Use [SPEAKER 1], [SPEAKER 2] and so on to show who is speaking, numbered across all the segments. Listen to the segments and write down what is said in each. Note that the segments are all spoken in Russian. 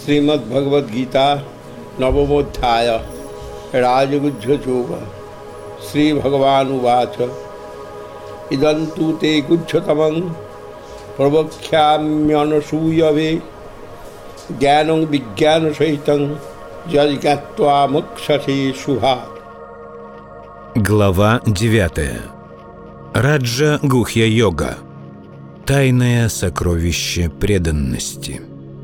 [SPEAKER 1] श्रीमद्भगवद्गीता नवमोऽध्याय राजगुह्ययोग श्रीभगवानुवाच इदं तु ते गुह्यतमं प्रवक्ष्याम्यनसूयवे ज्ञानं विज्ञानसहितं यज्ञात्वा मुक्षसे शुभात्.
[SPEAKER 2] Глава 9. Раджа Гухья Йога. Тайное сокровище преданности.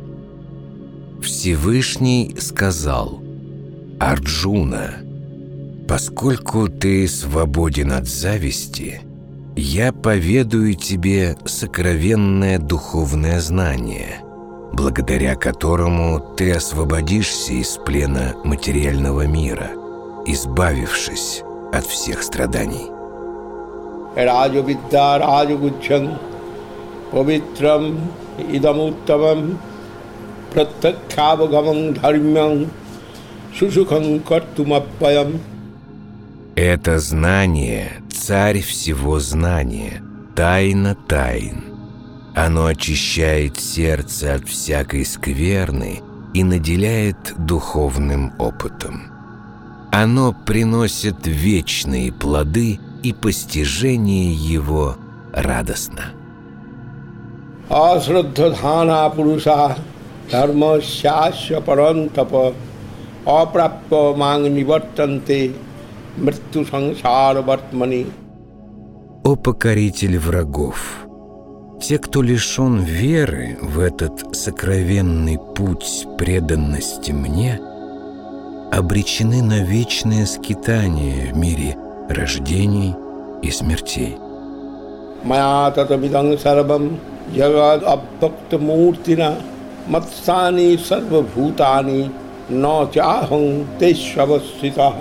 [SPEAKER 3] Всевышний сказал: Арджуна, поскольку ты свободен от зависти, я поведаю тебе сокровенное духовное знание, благодаря которому ты освободишься из плена материального мира, избавившись от всех страданий.
[SPEAKER 1] Раджавиддя раджагуච්ඡং павитрам идамуттамам пратакхавагамам дхармям сусухам картумаппаям.
[SPEAKER 3] Это знание — царь всего знания, тайна тайн. Оно очищает сердце от всякой скверны и наделяет духовным опытом. Оно приносит вечные плоды, и постижение его радостно.
[SPEAKER 1] Асраддхана пуруша дхармасясya парантапа апраппа манг нивартанте мритю сансара вартмани.
[SPEAKER 2] О покоритель врагов! Те, кто лишен веры в этот сокровенный путь преданности мне, обречены на вечное скитание в мире рождений и смертей.
[SPEAKER 1] Мая татамидам сарвам ягад аббактамуртина матсани сарвабхутани но чахам тешавасита.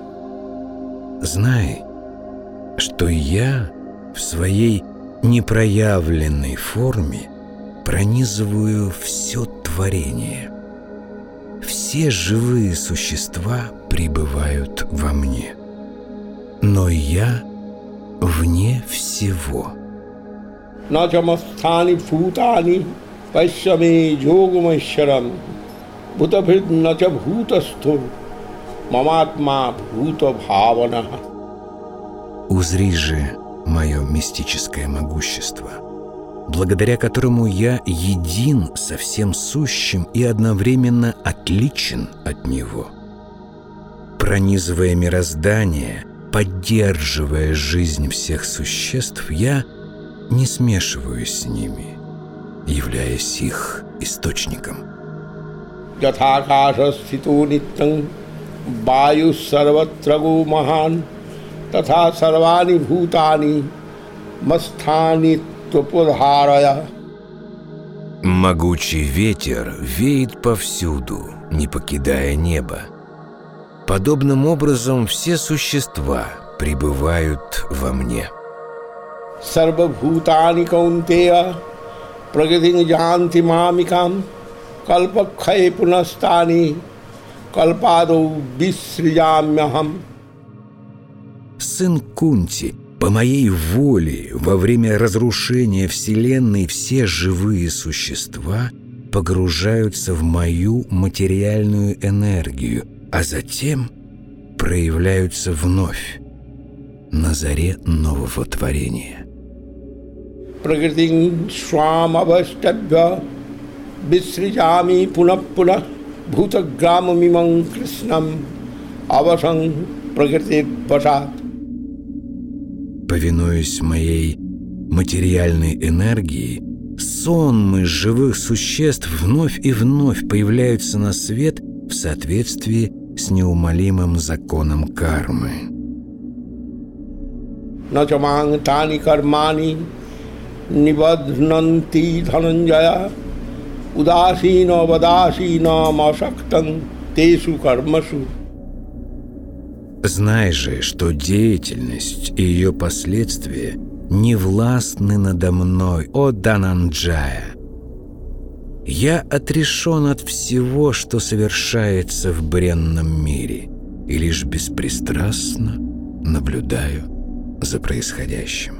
[SPEAKER 2] Знай, что я в своей непроявленной форме пронизываю все творение. Все живые существа пребывают во мне, но я вне всего.
[SPEAKER 1] Начамастхани бхутани пашями йогамайшарам бхутабхид нача бхутастху маматма бхута бхавана.
[SPEAKER 2] Узри же мое мистическое могущество, благодаря которому я един со всем сущим и одновременно отличен от него. Пронизывая мироздание, поддерживая жизнь всех существ, я не смешиваюсь с ними, являясь их источником.
[SPEAKER 1] Ятхакашастхито ниттам ваю сарватра махан татха сарвани бхутани мастхани тупадхарая.
[SPEAKER 3] Могучий ветер веет повсюду, не покидая неба. Подобным образом все существа пребывают во мне.
[SPEAKER 1] Сарвабхутани каунтея пракритим янти мамикам калпакхае пунастани калпадо висрижамьяхам.
[SPEAKER 2] Сын Кунти, по моей воле, во время разрушения Вселенной все живые существа погружаются в мою материальную энергию, а затем проявляются вновь на заре нового творения.
[SPEAKER 1] Пракритим свам аваштабхя висрижами пунаппуна бхутаграмамимам кришнам авасам пракритит пашат.
[SPEAKER 2] Повинуясь моей материальной энергии, сонмы живых существ вновь и вновь появляются на свет в соответствии с неумолимым законом кармы.
[SPEAKER 1] Начаманг тани кармани нибадхнанти дхананджая удасина вадасина масактан тешу кармасу.
[SPEAKER 2] Знай же, что деятельность и ее последствия не властны надо мной, о Дананджая. Я отрешен от всего, что совершается в бренном мире, и лишь беспристрастно наблюдаю за происходящим.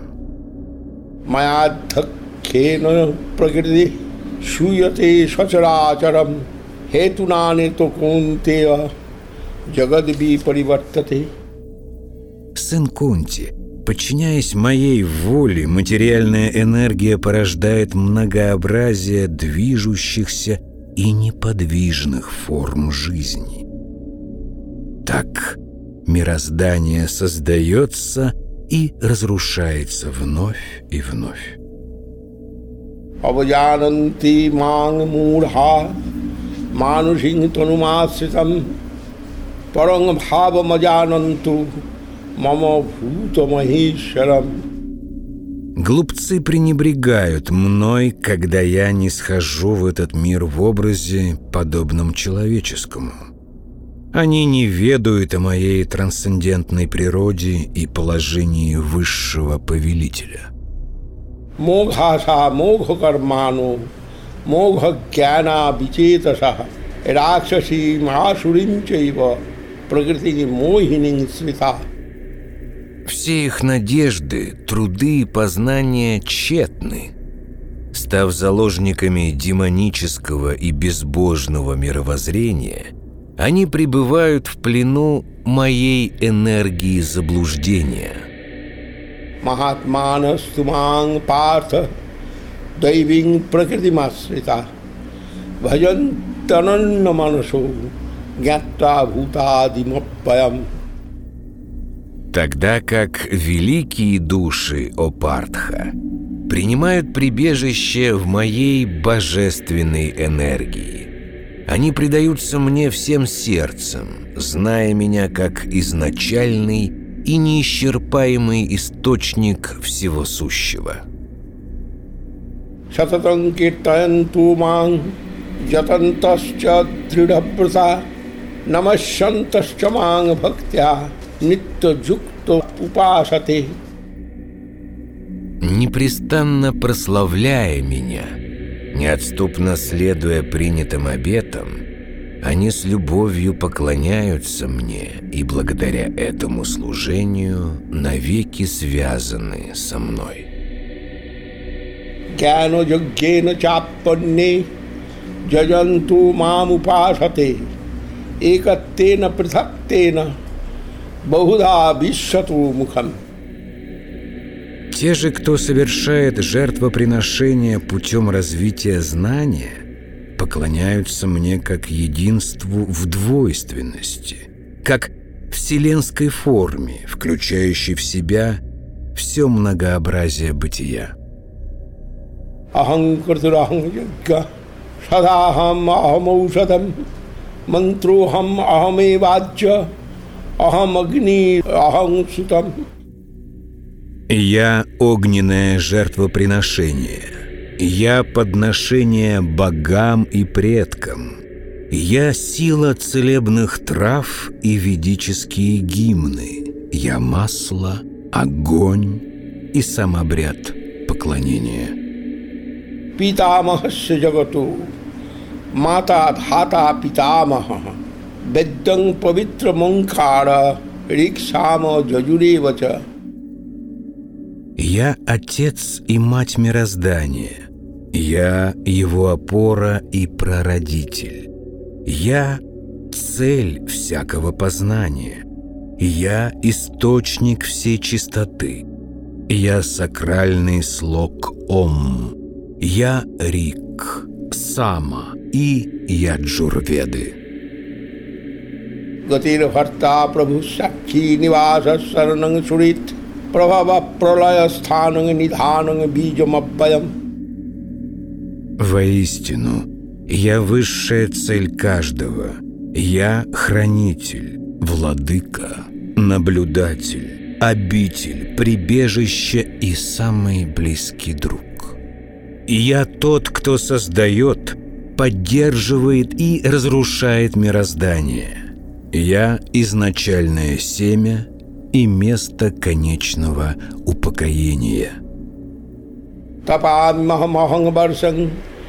[SPEAKER 1] Маядхакхена пракрити шуяте сачарачарам हेतुनानि तो कौन्तेय जगद्वि परिवर्तते.
[SPEAKER 2] Сын Кунти, подчиняясь моей воле, материальная энергия порождает многообразие движущихся и неподвижных форм жизни. Так мироздание создается и разрушается вновь и вновь.
[SPEAKER 1] Аваjananti mang mudha manusing tanumāsritam parang bhāvamajanantu мама бхута махешварам.
[SPEAKER 2] Глупцы пренебрегают мной, когда я не схожу в этот мир в образе, подобном человеческому. Они не ведают о моей трансцендентной природе и положении высшего повелителя.
[SPEAKER 1] Могхаса могхакармано могхагьяна вичетаса ракшаси махасурим чайва пракрити мохинин свита.
[SPEAKER 3] Все их надежды, труды и познания тщетны. Став заложниками демонического и безбожного мировоззрения, они пребывают в плену моей энергии заблуждения.
[SPEAKER 1] Махатмана стуманг парта дайвинг пракритимасрита бхажан тананна манасо гятта бхутадимаппаям.
[SPEAKER 3] Тогда как великие души, о Партха, принимают прибежище в моей божественной энергии. Они предаются мне всем сердцем, зная меня как изначальный и неисчерпаемый источник всего сущего.
[SPEAKER 1] Сататан киртаянту манг ятантасча дридапрата намашантасча манг бхактя нитта-джукта упасате.
[SPEAKER 3] Непрестанно прославляя меня, неотступно следуя принятым обетам, они с любовью поклоняются мне и благодаря этому служению навеки связаны со мной.
[SPEAKER 1] Гьяно йогьена чаппанне джаджанту мам упасате экаттена притхактена бахуда вишшату мухам.
[SPEAKER 2] Те же, кто совершает жертвоприношение путем развития знания, поклоняются мне как единству в двойственности, как вселенской форме, включающей в себя все многообразие бытия.
[SPEAKER 1] Ахам картурахам йагга садахам ахамаушадам мантрохам ахамеваджа ахам агни ахам сутам.
[SPEAKER 2] Я огненное жертвоприношение, я подношение богам и предкам, я сила целебных трав и ведические гимны, я масло, огонь и сам обряд поклонения.
[SPEAKER 1] Питамахасya джагату мата дхата питамаха веддам павитра манкара риксама джаджуревача.
[SPEAKER 2] Я отец и мать мироздания, я его опора и прародитель, я цель всякого познания, я источник всей чистоты, я сакральный слог Ом, я Рик, Сама и Яджурведы.
[SPEAKER 1] Гатира бхарта прабху сакхи ниваса сарананг сурит прабхава пралая стхананг нидхананг биджамаббаям.
[SPEAKER 2] Воистину, я высшая цель каждого, я хранитель, владыка, наблюдатель, обитель, прибежище и самый близкий друг. Я тот, кто создает, поддерживает и разрушает мироздание. Я изначальное семя и место конечного упокоения.
[SPEAKER 1] Тапамахамаханг барсанг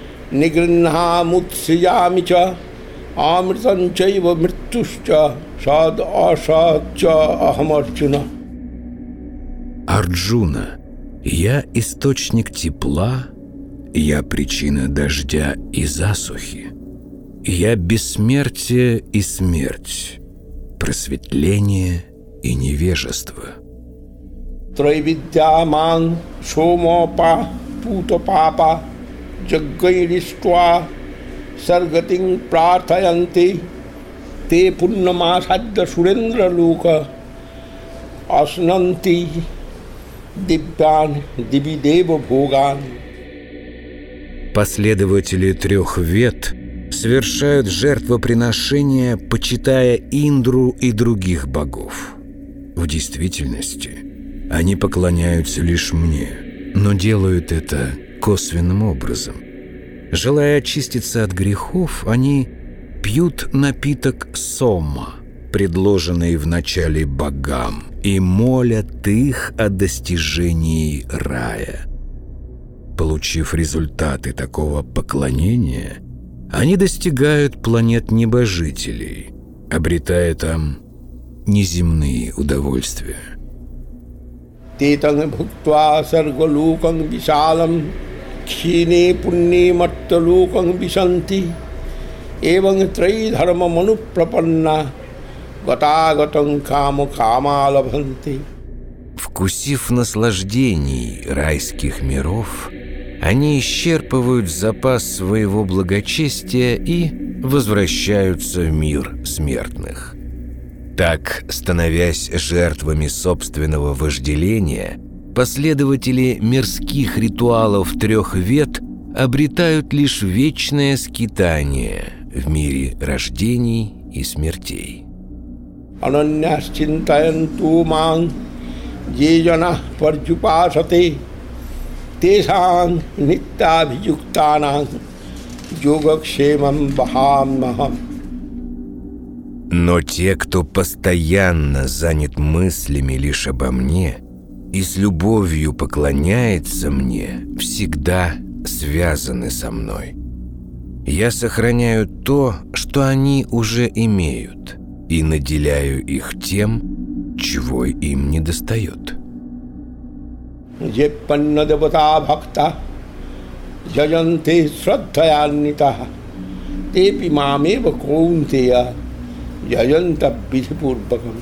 [SPEAKER 1] нигринхамутсиямича амританчайва мритушча сад асача ахамарчуна.
[SPEAKER 2] Арджуна, я источник тепла, я причина дождя и засухи. Я бессмертие и смерть, просветление и невежество.
[SPEAKER 1] Трайвидьяман шомопа путопапа джаггайриштва саргатин прартаянти те пуннамасадда сурендралока аснанти диббян дибидева бхоган.
[SPEAKER 2] Последователи 3 вед совершают жертвоприношения, почитая Индру и других богов. В действительности они поклоняются лишь мне, но делают это косвенным образом. Желая очиститься от грехов, они пьют напиток сома, предложенный вначале богам, и молят их о достижении рая. Получив результаты такого поклонения, они достигают планет небожителей, обретая там неземные удовольствия.
[SPEAKER 1] Тетанг бхуктва саргалокам вишалам кхине пунне матталокам вишанти эванг трайдхарма манупрапанна гатагатам камо камалабханти.
[SPEAKER 3] Вкусив наслаждений райских миров, они исчерпывают запас своего благочестия и возвращаются в мир смертных. Так, становясь жертвами собственного вожделения, последователи мирских ритуалов 3 вед обретают лишь вечное скитание в мире рождений и смертей.
[SPEAKER 1] Ананьясчинтаянту ман джена парджупасате тесанг ниттабхиюктананг йогакшемам бхамнахам.
[SPEAKER 3] Но те, кто постоянно занят мыслями лишь обо мне и с любовью поклоняется мне, всегда связаны со мной. Я сохраняю то, что они уже имеют, и наделяю их тем, чего им недостает.
[SPEAKER 1] Джеппаннадавата бхакта джаянте сраддхаяннита тепи мамева каунтея джаянта бидхипурбакам.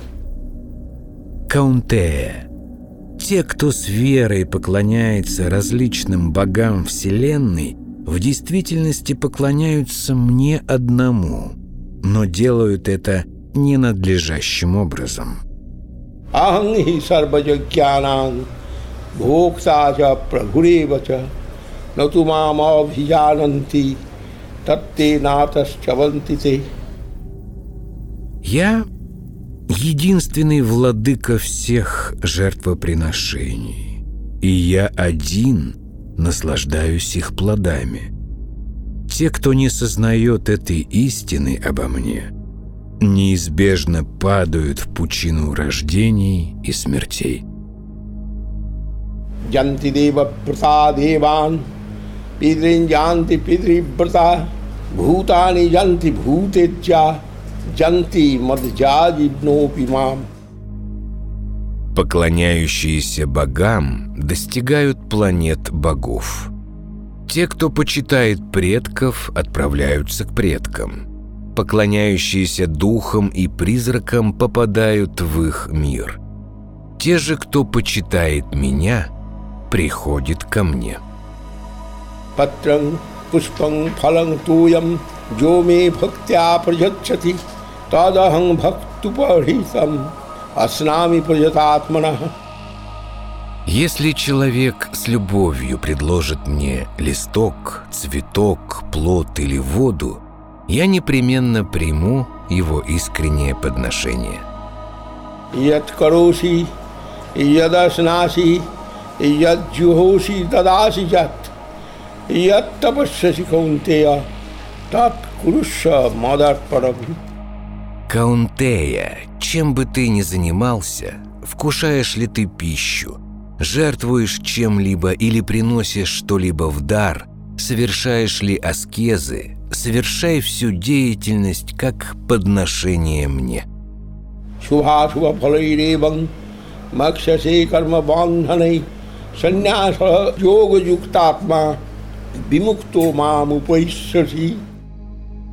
[SPEAKER 2] Каунтея. Те, кто с верой поклоняется различным богам Вселенной, в действительности поклоняются мне одному, но делают это ненадлежащим образом.
[SPEAKER 1] Аханги сарваджагьянан бхоктача прабхуревача натумамабхиджананти татте натасчавантите.
[SPEAKER 2] Я единственный владыка всех жертвоприношений, и я один наслаждаюсь их плодами. Те, кто не сознает этой истины обо мне, неизбежно падают в пучину рождений и смертей.
[SPEAKER 1] Янти дева брта деван пидрин янти пидри брта бхутани янти бхутеджа янти мадджаджибнопи мам.
[SPEAKER 3] Поклоняющиеся богам достигают планет богов. Те, кто почитает предков, отправляются к предкам. Поклоняющиеся духам и призракам попадают в их мир. Те же, кто почитает меня, приходят ко мне.
[SPEAKER 1] Патран пуспан фалан туям джоме бхактя праджачати тадахам бхактупархисам аснами праджататмана.
[SPEAKER 3] Если человек с любовью предложит мне листок, цветок, плод или воду, я непременно приму его искреннее подношение.
[SPEAKER 1] Ят кароси, ядаснаси, яджухоси тадаси жат, ят тапасяси каунтея, тат куруша мадарпараби.
[SPEAKER 3] Каунтея, чем бы ты ни занимался, вкушаешь ли ты пищу, жертвуешь чем-либо или приносишь что-либо в дар, совершаешь ли аскезы, совершай всю деятельность как подношение мне.
[SPEAKER 1] Шубха-шубха фалайреван макшасе карма бандханай санняса йога юктатма вимукто мам упайссаси.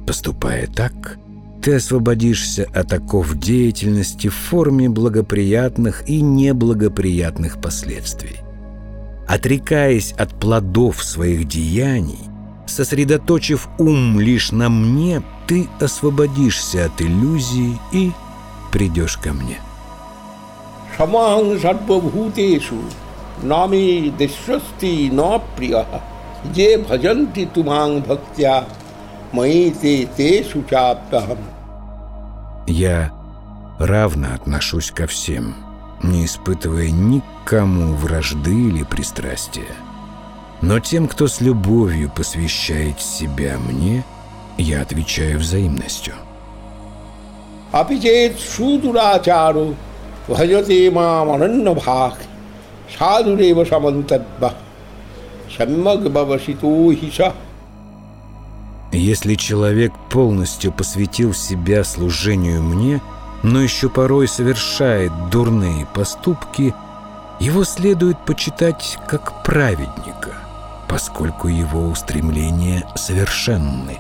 [SPEAKER 2] Поступая так, ты освободишься от оков деятельности в форме благоприятных и неблагоприятных последствий. Отрекаясь от плодов своих деяний, сосредоточив ум лишь на мне, ты освободишься от иллюзий и придешь ко мне.
[SPEAKER 1] Саманг сарвабхутешу нами дешасти но прия je bhajanti tumang bhaktya mai te tesu chapyaham.
[SPEAKER 2] Я равно отношусь ко всем, не испытывая никому вражды или пристрастия. Но тем, кто с любовью посвящает себя мне, я отвечаю взаимностью.
[SPEAKER 1] Апичет шудурачару бхажате мам ананна бхак садурева самантабба саммаг бавасито хиса.
[SPEAKER 2] Если человек полностью посвятил себя служению мне, но еще порой совершает дурные поступки, его следует почитать как праведника, поскольку его устремления совершенны.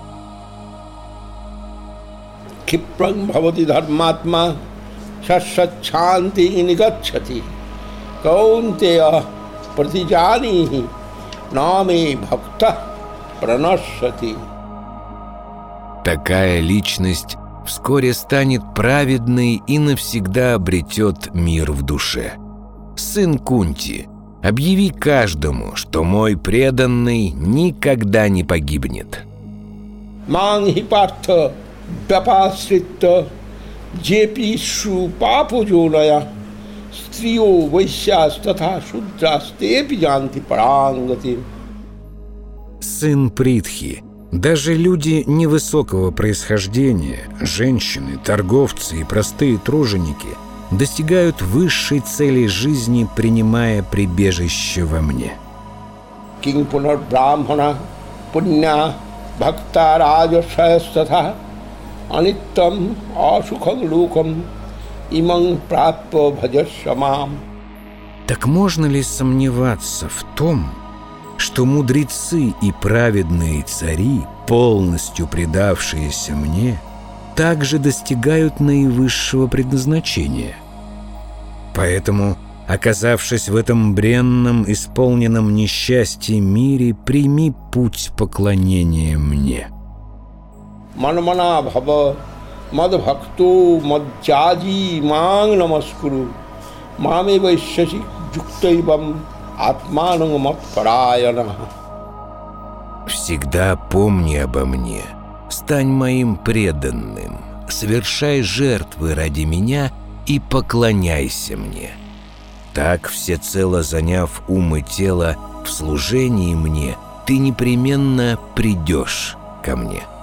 [SPEAKER 1] Кипрang bhavati dharmatma sasachanti nigacchati kaunteya pratijanihi name bhakta pranashati.
[SPEAKER 3] Такая личность вскоре станет праведной и навсегда обретет мир в душе. Сын Кунти, объяви каждому, что мой преданный никогда не погибнет.
[SPEAKER 1] Манхи партha vyapasritta jepishu papujolaya striyo vaishyas tatha shudrastepi janti parangati.
[SPEAKER 2] Сын Притхи, даже люди невысокого происхождения, женщины, торговцы и простые труженики достигают высшей цели жизни, принимая прибежище во мне.
[SPEAKER 1] King punar brahmana punya bhakta rajashayasthatha anityam ashukham lokam imang prapya bhajashamam.
[SPEAKER 2] Так можно ли сомневаться в том, что мудрецы и праведные цари, полностью предавшиеся мне, также достигают наивысшего предназначения? Поэтому, оказавшись в этом бренном, исполненном несчастья мире, прими путь поклонения мне.
[SPEAKER 1] Манмана бхава мадбхакто мадчаджи манг намаскуру маме вайшаси юктайвам атмананг матпараяна.
[SPEAKER 3] Всегда помни обо мне, стань моим преданным, совершай жертвы ради меня и поклоняйся мне. Так, всецело заняв ум и тело в служении мне, ты непременно придешь ко мне.